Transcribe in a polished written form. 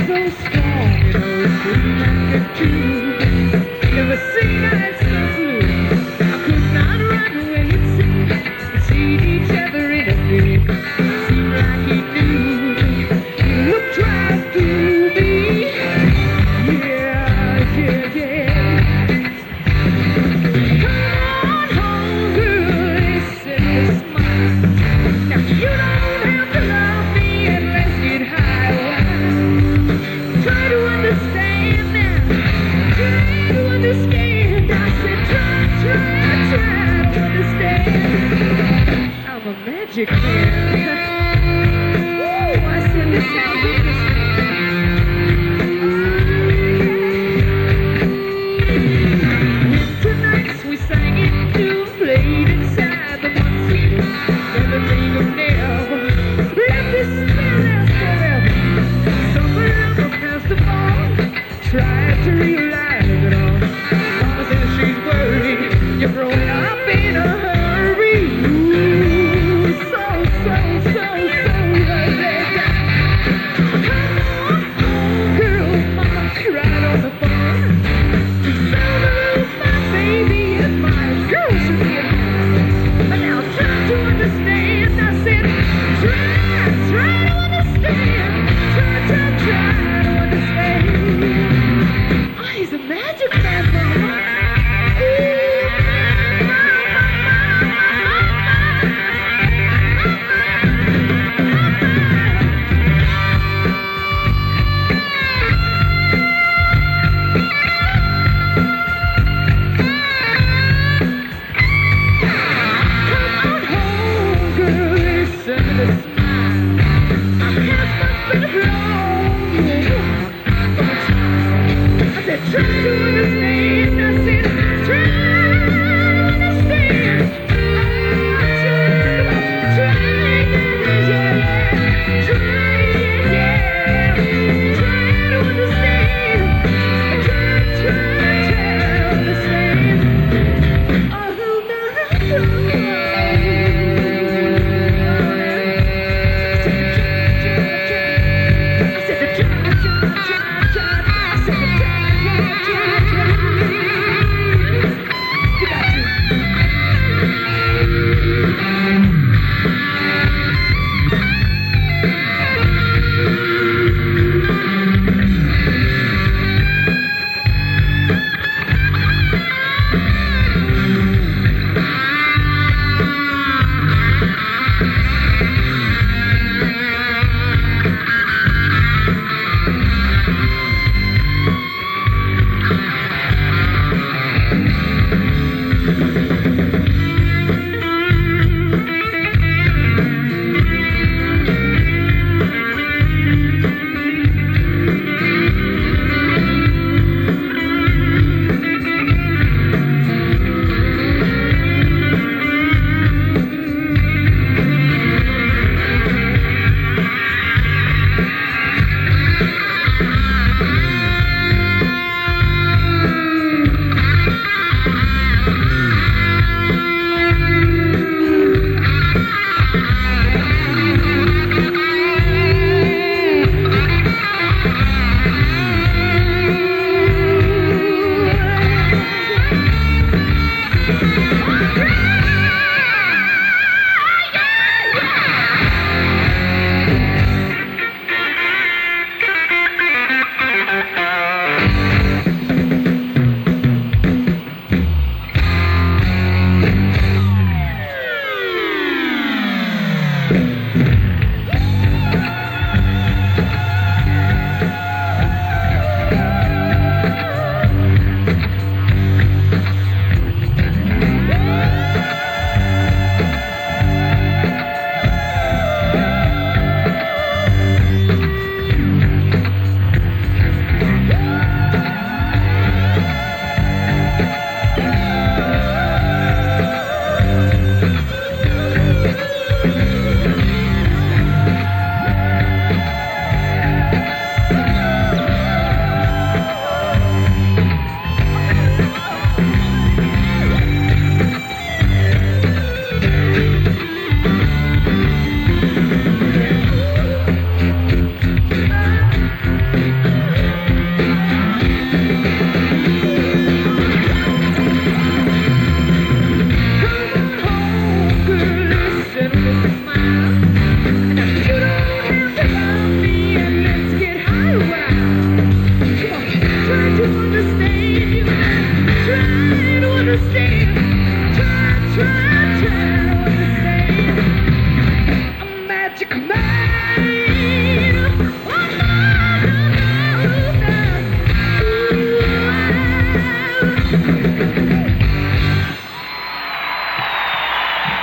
so strong, you know, it's pretty like you. Never seen I so blue. I could not run away, it seemed. We seen each other in a dream. Seemed like he knew. He looked right through me. Yeah, yeah, yeah. Come on home, girl, he said with a smile. Now you don't have to love me and let's get high. Try to understand now. Try to understand. I said try to understand. I'm a magic man. Woo, I said this sounds interesting. Winter nights we sang it too, played inside the one seat. Never think of never. Let this spell last forever. Summer lover past the fall. Try to realize it all. Mama says she's worried. You're growing up in a hurry. Ooh, so hurry. Come on home, girl. Mama cried on the phone. My baby is my girl should be at home. But now try to understand. I said, try to understand. Try to understand. Oh, he's a magic man, mama. Try to understand, I said, try to understand.